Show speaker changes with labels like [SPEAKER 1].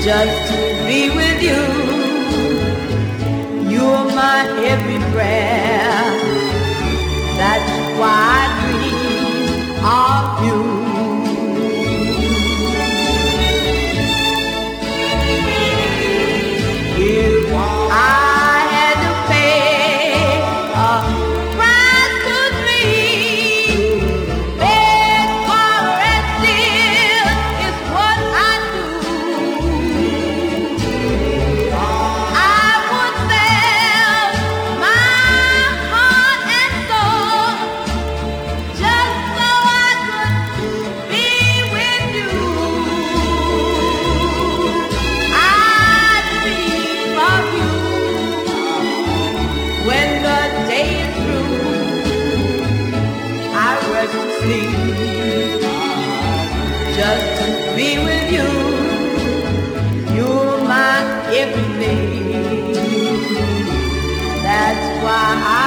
[SPEAKER 1] just to be with you. You're my every prayer. That's why I dream of you. If I had to pay a price to dream, beg for and steal is what I do. I would sell my heart and soul just so I could be with you. I dream of you when the day is through. I rest to sleep just to be with you. You're my everything. That's why I